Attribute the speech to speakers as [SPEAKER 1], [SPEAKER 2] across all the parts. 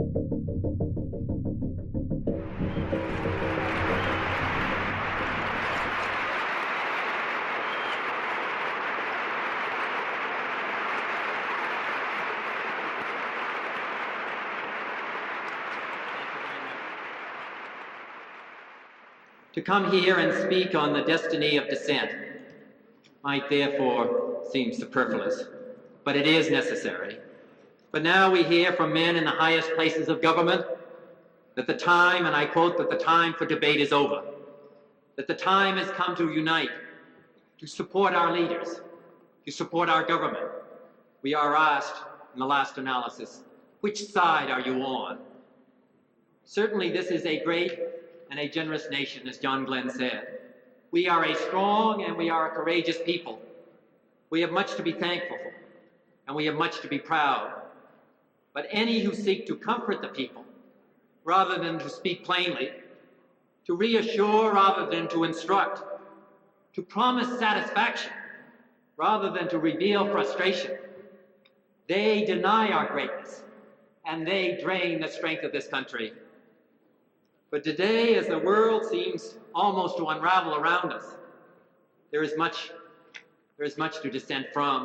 [SPEAKER 1] To come here and speak on the destiny of dissent might therefore seem superfluous, but it is necessary. But now we hear from men in the highest places of government that the time, and I quote, that the time for debate is over, that the time has come to unite, to support our leaders, to support our government. We are asked in the last analysis, which side are you on? Certainly this is a great and a generous nation, as John Glenn said. We are a strong and we are a courageous people. We have much to be thankful for, and we have much to be proud. But any who seek to comfort the people, rather than to speak plainly, to reassure rather than to instruct, to promise satisfaction rather than to reveal frustration, they deny our greatness, and they drain the strength of this country. But today, as the world seems almost to unravel around us, there is much to dissent from.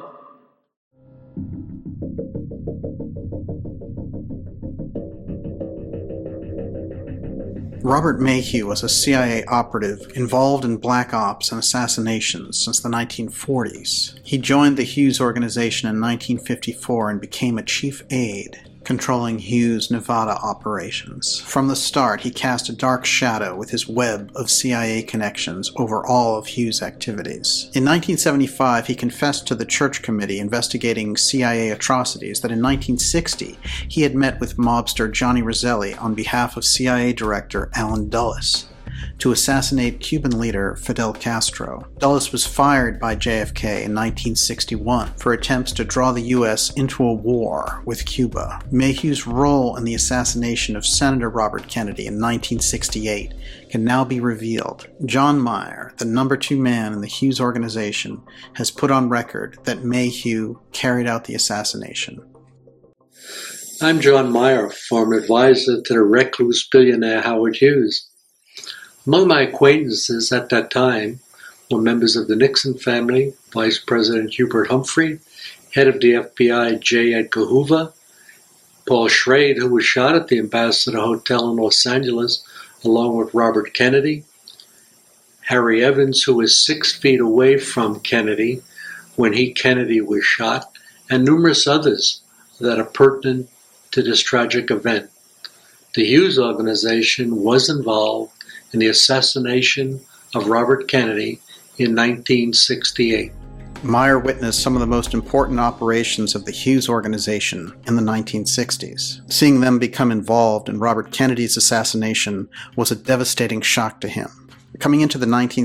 [SPEAKER 2] Robert Maheu was a CIA operative involved in black ops and assassinations since the 1940s. He joined the Hughes Organization in 1954 and became a chief aide, controlling Hughes' Nevada operations. From the start, he cast a dark shadow with his web of CIA connections over all of Hughes' activities. In 1975, he confessed to the Church Committee investigating CIA atrocities that in 1960 he had met with mobster Johnny Roselli on behalf of CIA Director Allen Dulles to assassinate Cuban leader Fidel Castro. Dulles was fired by JFK in 1961 for attempts to draw the U.S. into a war with Cuba. Maheu's role in the assassination of Senator Robert Kennedy in 1968 can now be revealed. John Meier, the number 2 man in the Hughes Organization, has put on record that Maheu carried out the assassination.
[SPEAKER 3] I'm John Meier, former advisor to the recluse billionaire Howard Hughes. Among my acquaintances at that time were members of the Nixon family, Vice President Hubert Humphrey, head of the FBI J. Edgar Hoover, Paul Schrade, who was shot at the Ambassador Hotel in Los Angeles along with Robert Kennedy, Harry Evans, who was 6 feet away from Kennedy when Kennedy was shot, and numerous others that are pertinent to this tragic event. The Hughes Organization was involved in the assassination of Robert Kennedy in 1968.
[SPEAKER 2] Meier witnessed some of the most important operations of the Hughes Organization in the 1960s. Seeing them become involved in Robert Kennedy's assassination was a devastating shock to him. Coming into the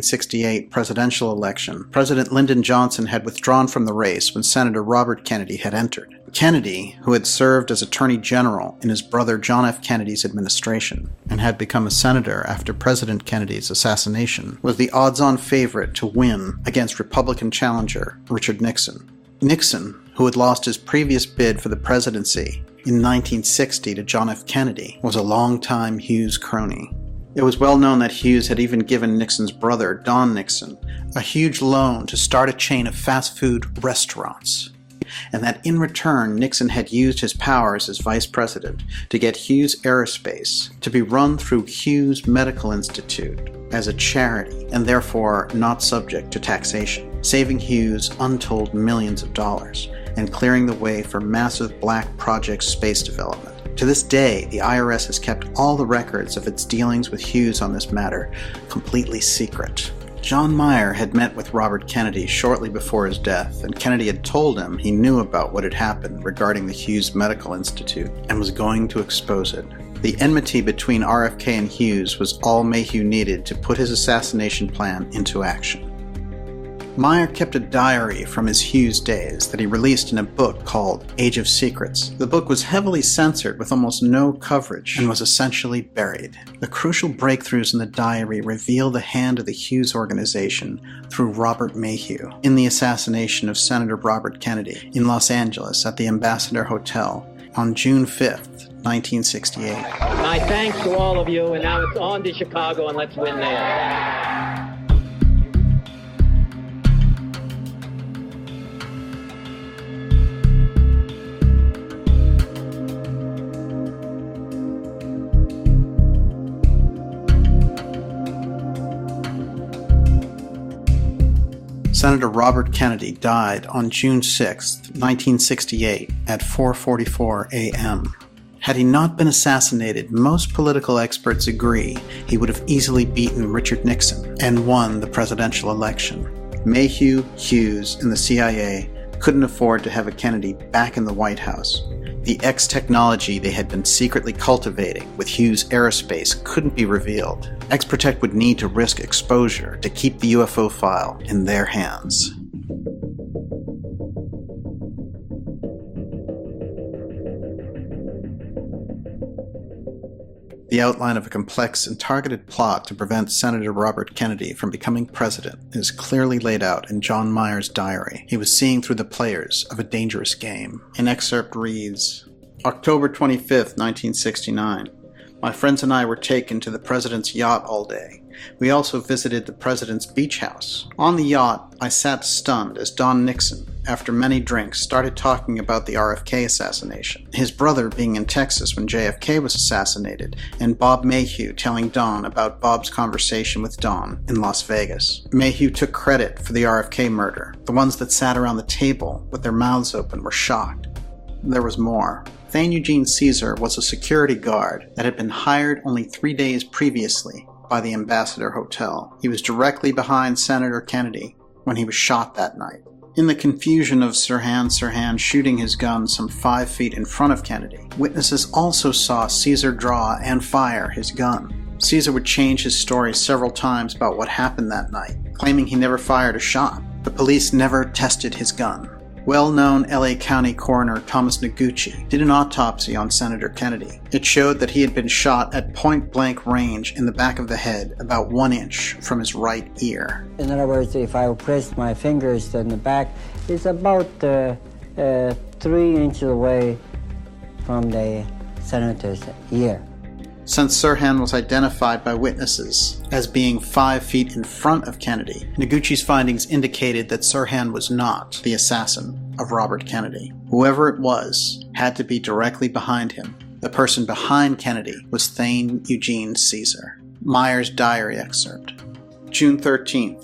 [SPEAKER 2] 1968 presidential election, President Lyndon Johnson had withdrawn from the race when Senator Robert Kennedy had entered. Kennedy, who had served as Attorney General in his brother John F. Kennedy's administration and had become a senator after President Kennedy's assassination, was the odds-on favorite to win against Republican challenger Richard Nixon. Nixon, who had lost his previous bid for the presidency in 1960 to John F. Kennedy, was a longtime Hughes crony. It was well known that Hughes had even given Nixon's brother, Don Nixon, a huge loan to start a chain of fast food restaurants, and that in return Nixon had used his powers as vice president to get Hughes Aerospace to be run through Hughes Medical Institute as a charity and therefore not subject to taxation, saving Hughes untold millions of dollars and clearing the way for massive black project space development. To this day, the IRS has kept all the records of its dealings with Hughes on this matter completely secret. John Meier had met with Robert Kennedy shortly before his death, and Kennedy had told him he knew about what had happened regarding the Hughes Medical Institute and was going to expose it. The enmity between RFK and Hughes was all Maheu needed to put his assassination plan into action. Meier kept a diary from his Hughes days that he released in a book called Age of Secrets. The book was heavily censored with almost no coverage and was essentially buried. The crucial breakthroughs in the diary reveal the hand of the Hughes Organization through Robert Maheu in the assassination of Senator Robert Kennedy in Los Angeles at the Ambassador Hotel on June 5th, 1968.
[SPEAKER 1] My thanks to all of you, and now it's on to Chicago, and let's win there.
[SPEAKER 2] Senator Robert Kennedy died on June 6, 1968, at 4:44 a.m. Had he not been assassinated, most political experts agree he would have easily beaten Richard Nixon and won the presidential election. Mayhew, Hughes, and the CIA couldn't afford to have a Kennedy back in the White House. The X technology they had been secretly cultivating with Hughes Aerospace couldn't be revealed. X-Protect would need to risk exposure to keep the UFO file in their hands. The outline of a complex and targeted plot to prevent Senator Robert Kennedy from becoming president is clearly laid out in John Myers' diary. He was seeing through the players of a dangerous game. An excerpt reads, October 25th, 1969. My friends and I were taken to the president's yacht all day. We also visited the president's beach house. On the yacht, I sat stunned as Don Nixon, after many drinks, started talking about the RFK assassination, his brother being in Texas when JFK was assassinated, and Bob Mayhew telling Don about Bob's conversation with Don in Las Vegas. Mayhew took credit for the RFK murder. The ones that sat around the table with their mouths open were shocked. There was more. Thane Eugene Cesar was a security guard that had been hired only 3 days previously by the Ambassador Hotel. He was directly behind Senator Kennedy when he was shot that night. In the confusion of Sirhan shooting his gun some 5 feet in front of Kennedy, witnesses also saw Cesar draw and fire his gun. Cesar would change his story several times about what happened that night, claiming he never fired a shot. The police never tested his gun. Well-known LA County Coroner Thomas Noguchi did an autopsy on Senator Kennedy. It showed that he had been shot at point-blank range in the back of the head, about 1 inch from his right ear.
[SPEAKER 4] In other words, if I press my fingers in the back, it's about 3 inches away from the senator's ear.
[SPEAKER 2] Since Sirhan was identified by witnesses as being 5 feet in front of Kennedy, Noguchi's findings indicated that Sirhan was not the assassin of Robert Kennedy. Whoever it was had to be directly behind him. The person behind Kennedy was Thane Eugene Cesar. Myers' diary excerpt. June 13th,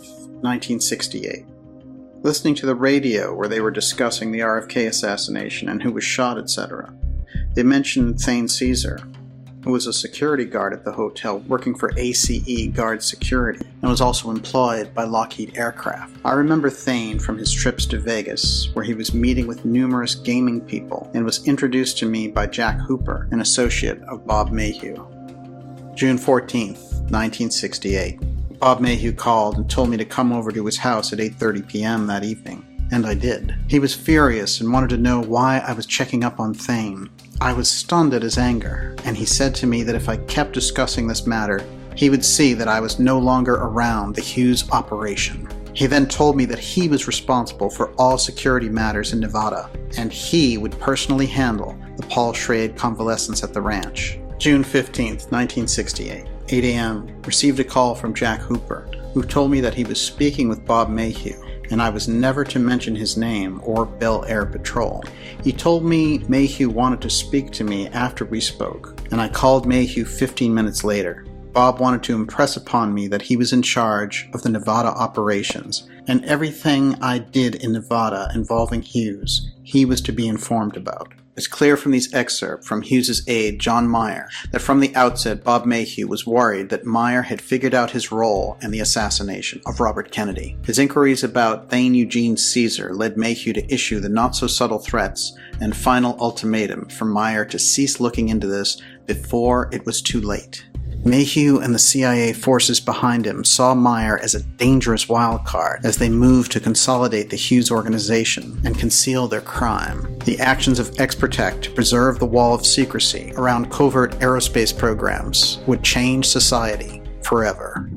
[SPEAKER 2] 1968. Listening to the radio where they were discussing the RFK assassination and who was shot, etc. They mentioned Thane Cesar, who was a security guard at the hotel working for ACE Guard Security and was also employed by Lockheed Aircraft. I remember Thane from his trips to Vegas, where he was meeting with numerous gaming people and was introduced to me by Jack Hooper, an associate of Bob Mayhew. June 14th, 1968. Bob Mayhew called and told me to come over to his house at 8:30 p.m. that evening, and I did. He was furious and wanted to know why I was checking up on Thane. I was stunned at his anger, and he said to me that if I kept discussing this matter, he would see that I was no longer around the Hughes operation. He then told me that he was responsible for all security matters in Nevada, and he would personally handle the Paul Schrade convalescence at the ranch. June 15th, 1968, 8 a.m., received a call from Jack Hooper, who told me that he was speaking with Bob Mayhew, and I was never to mention his name or Bel Air Patrol. He told me Mayhew wanted to speak to me after we spoke, and I called Mayhew 15 minutes later. Bob wanted to impress upon me that he was in charge of the Nevada operations, and everything I did in Nevada involving Hughes, he was to be informed about. It's clear from these excerpts from Hughes's aide, John Meyer, that from the outset Bob Mayhew was worried that Meyer had figured out his role in the assassination of Robert Kennedy. His inquiries about Thane Eugene Cesar led Mayhew to issue the not-so-subtle threats and final ultimatum for Meyer to cease looking into this before it was too late. Mayhew and the CIA forces behind him saw Meyer as a dangerous wild card as they moved to consolidate the Hughes organization and conceal their crime. The actions of X-Protect to preserve the wall of secrecy around covert aerospace programs would change society forever.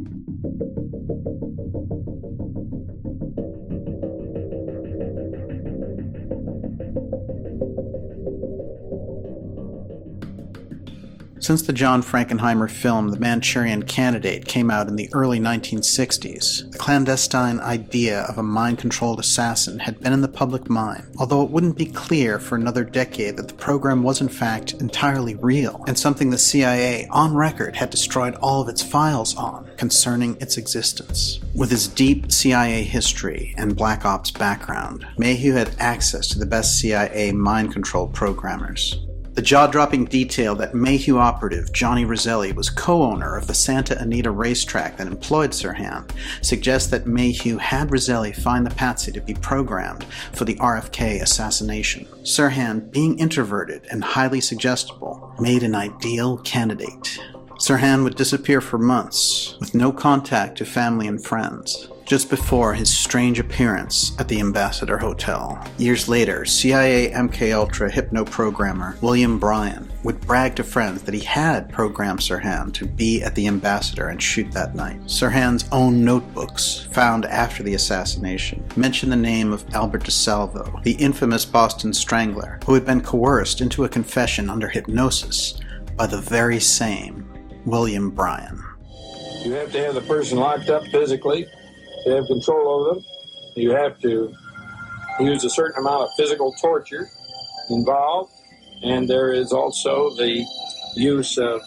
[SPEAKER 2] Since the John Frankenheimer film The Manchurian Candidate came out in the early 1960s, the clandestine idea of a mind-controlled assassin had been in the public mind, although it wouldn't be clear for another decade that the program was in fact entirely real, and something the CIA, on record, had destroyed all of its files on concerning its existence. With his deep CIA history and Black Ops background, Mayhew had access to the best CIA mind-control programmers. The jaw-dropping detail that Mayhew operative Johnny Roselli was co-owner of the Santa Anita racetrack that employed Sirhan suggests that Mayhew had Roselli find the patsy to be programmed for the RFK assassination. Sirhan, being introverted and highly suggestible, made an ideal candidate. Sirhan would disappear for months, with no contact to family and friends. Just before his strange appearance at the Ambassador Hotel. Years later, CIA MKUltra hypno-programmer William Bryan would brag to friends that he had programmed Sirhan to be at the Ambassador and shoot that night. Sirhan's own notebooks, found after the assassination, mention the name of Albert DeSalvo, the infamous Boston Strangler, who had been coerced into a confession under hypnosis by the very same William Bryan.
[SPEAKER 5] You have to have the person locked up physically to have control over them. You have to use a certain amount of physical torture involved, and there is also the use of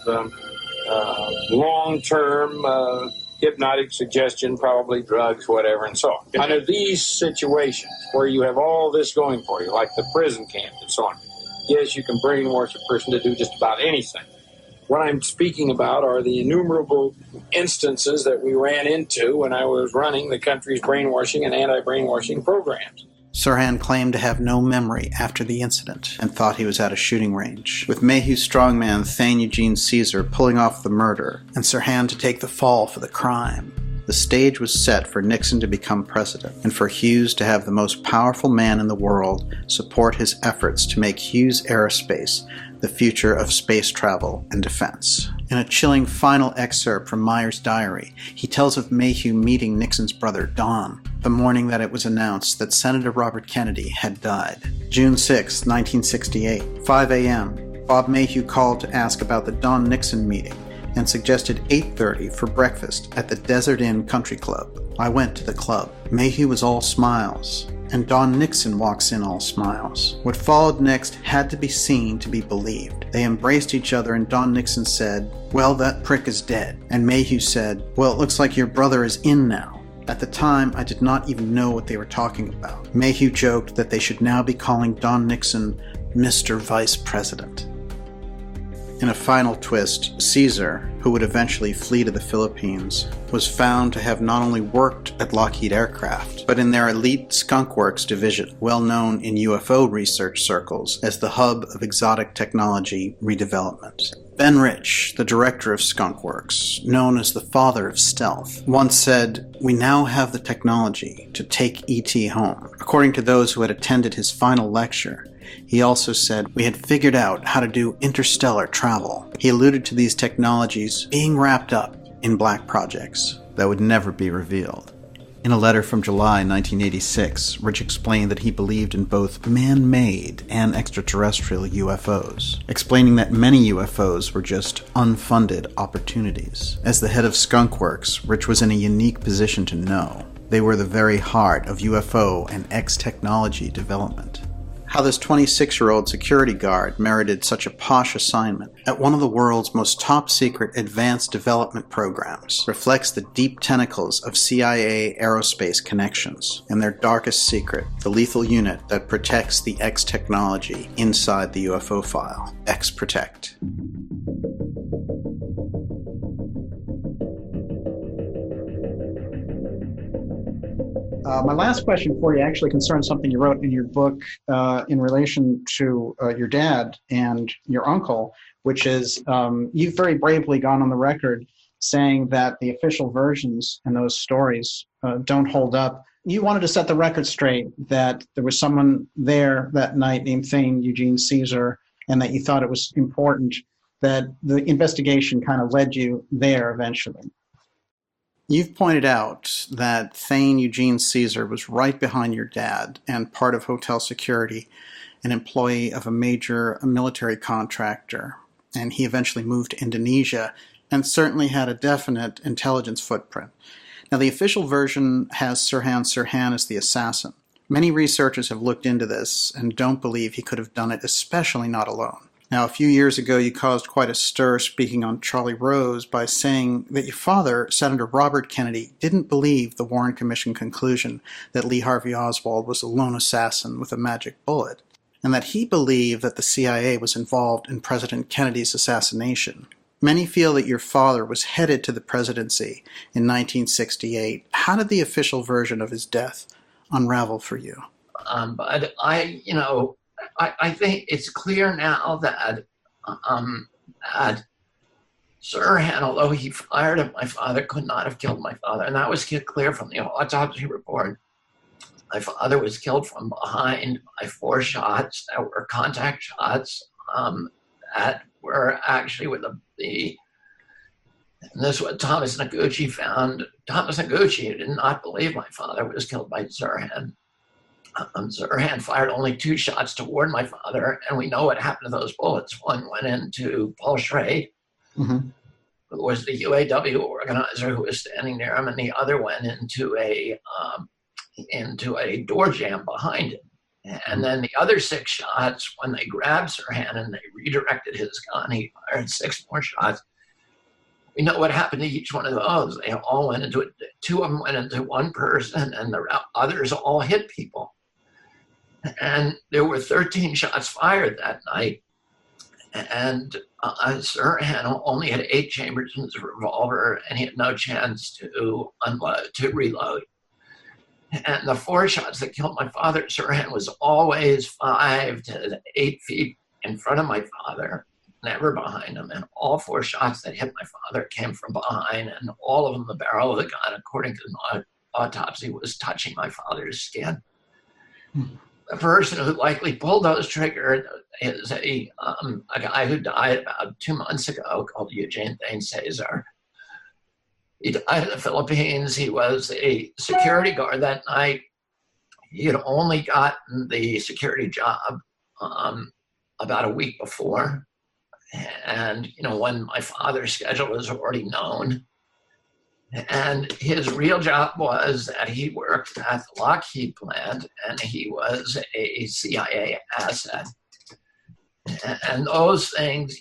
[SPEAKER 5] long-term hypnotic suggestion, probably drugs, whatever, and so on. Under these situations where you have all this going for you, like the prison camp and so on, yes, you can brainwash a person to do just about anything. What I'm speaking about are the innumerable instances that we ran into when I was running the country's brainwashing and anti-brainwashing programs.
[SPEAKER 2] Sirhan claimed to have no memory after the incident and thought he was at a shooting range, with Mayhew's strongman Thane Eugene Caesar pulling off the murder and Sirhan to take the fall for the crime. The stage was set for Nixon to become president, and for Hughes to have the most powerful man in the world support his efforts to make Hughes Aerospace the future of space travel and defense. In a chilling final excerpt from Meyer's diary, he tells of Mayhew meeting Nixon's brother Don the morning that it was announced that Senator Robert Kennedy had died. June 6, 1968, 5 a.m., Bob Mayhew called to ask about the Don Nixon meeting and suggested 8:30 for breakfast at the Desert Inn Country Club. I went to the club. Mayhew was all smiles, and Don Nixon walks in all smiles. What followed next had to be seen to be believed. They embraced each other and Don Nixon said, "Well, that prick is dead." And Mayhew said, "Well, it looks like your brother is in now." At the time, I did not even know what they were talking about. Mayhew joked that they should now be calling Don Nixon Mr. Vice President. In a final twist, Caesar, who would eventually flee to the Philippines, was found to have not only worked at Lockheed Aircraft, but in their elite Skunk Works division, well known in UFO research circles as the hub of exotic technology redevelopment. Ben Rich, the director of Skunk Works, known as the father of stealth, once said, "We now have the technology to take E.T. home." According to those who had attended his final lecture, he also said, "We had figured out how to do interstellar travel." He alluded to these technologies being wrapped up in black projects that would never be revealed. In a letter from July 1986, Rich explained that he believed in both man-made and extraterrestrial UFOs, explaining that many UFOs were just unfunded opportunities. As the head of Skunk Works, Rich was in a unique position to know. They were the very heart of UFO and X-technology development. How this 26-year-old security guard merited such a posh assignment at one of the world's most top-secret advanced development programs reflects the deep tentacles of CIA aerospace connections and their darkest secret, the lethal unit that protects the X technology inside the UFO file, X-Protect.
[SPEAKER 6] My last question for you actually concerns something you wrote in your book in relation to your dad and your uncle, which is you've very bravely gone on the record saying that the official versions and those stories don't hold up. You wanted to set the record straight that there was someone there that night named Thane Eugene Caesar, and that you thought it was important that the investigation kind of led you there eventually.
[SPEAKER 2] You've pointed out that Thane Eugene Caesar was right behind your dad and part of hotel security, an employee of a major military contractor. and he eventually moved to Indonesia, and certainly had a definite intelligence footprint. Now, the official version has Sirhan Sirhan as the assassin. Many researchers have looked into this and don't believe he could have done it, especially not alone. Now, a few years ago, you caused quite a stir speaking on Charlie Rose by saying that your father, Senator Robert Kennedy, didn't believe the Warren Commission conclusion that Lee Harvey Oswald was a lone assassin with a magic bullet, and that he believed that the CIA was involved in President Kennedy's assassination. Many feel that your father was headed to the presidency in 1968. How did the official version of his death unravel for you?
[SPEAKER 7] But I think it's clear now that Sirhan, although he fired at my father, could not have killed my father. And that was clear from the autopsy report. My father was killed from behind by 4 shots that were contact shots that were actually with and this is what Thomas Noguchi found. Thomas Noguchi did not believe my father was killed by Sirhan. Sirhan fired only 2 shots toward my father, and we know what happened to those bullets. One went into Paul Schrade, who was the UAW organizer who was standing near him, and the other went into a door jamb behind him. And then the other 6 shots, when they grabbed Sirhan and they redirected his gun, he fired 6 more shots. We know what happened to each one of those. They all went into it. 2 of them went into one person, and the others all hit people. And there were 13 shots fired that night. And Sirhan only had 8 chambers in his revolver, and he had no chance to reload. And the 4 shots that killed my father, Sirhan was always 5 to 8 feet in front of my father, never behind him. And all 4 shots that hit my father came from behind, and all of them, the barrel of the gun, according to the autopsy, was touching my father's skin. The person who likely pulled those triggers is a guy who died about 2 months ago called Eugene Thane Cesar. He died in the Philippines. He was a security guard that night. He had only gotten the security job about a week before. And, when my father's schedule was already known. And his real job was that he worked at the Lockheed plant, and he was a CIA asset. And those things,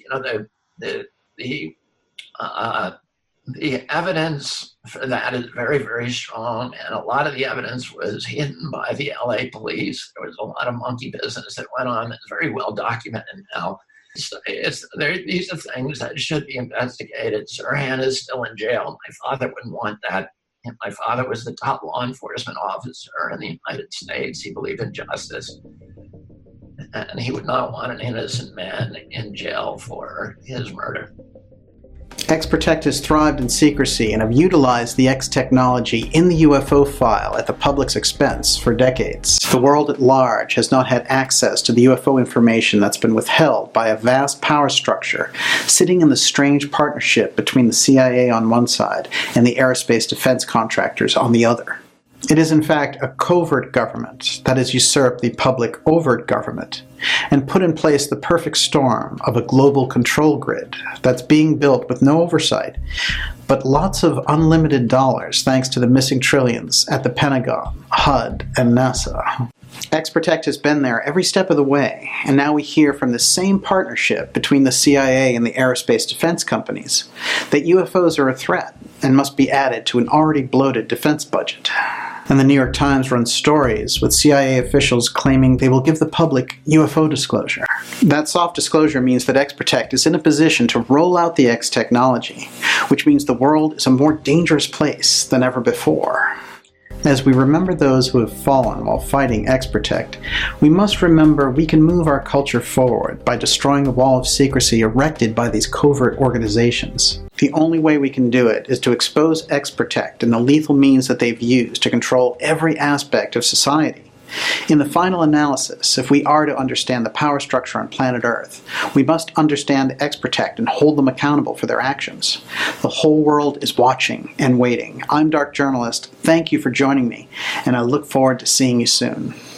[SPEAKER 7] the evidence for that is very, very strong, and a lot of the evidence was hidden by the LA police. There was a lot of monkey business that went on that's very well documented now. These are things that should be investigated. Sirhan is still in jail. My father wouldn't want that. And my father was the top law enforcement officer in the United States. He believed in justice. And he would not want an innocent man in jail for his murder.
[SPEAKER 2] X-Protect has thrived in secrecy and have utilized the X technology in the UFO file at the public's expense for decades. The world at large has not had access to the UFO information that's been withheld by a vast power structure sitting in the strange partnership between the CIA on one side and the aerospace defense contractors on the other. It is in fact a covert government that has usurped the public overt government and put in place the perfect storm of a global control grid that's being built with no oversight, but lots of unlimited dollars thanks to the missing trillions at the Pentagon, HUD, and NASA. X-Protect has been there every step of the way, and now we hear from the same partnership between the CIA and the aerospace defense companies that UFOs are a threat and must be added to an already bloated defense budget. And the New York Times runs stories with CIA officials claiming they will give the public UFO disclosure. That soft disclosure means that X-Protect is in a position to roll out the X technology, which means the world is a more dangerous place than ever before. As we remember those who have fallen while fighting X-Protect, we must remember we can move our culture forward by destroying the wall of secrecy erected by these covert organizations. The only way we can do it is to expose X-Protect and the lethal means that they've used to control every aspect of society. In the final analysis, if we are to understand the power structure on planet Earth, we must understand X-Protect and hold them accountable for their actions. The whole world is watching and waiting. I'm Dark Journalist. Thank you for joining me, and I look forward to seeing you soon.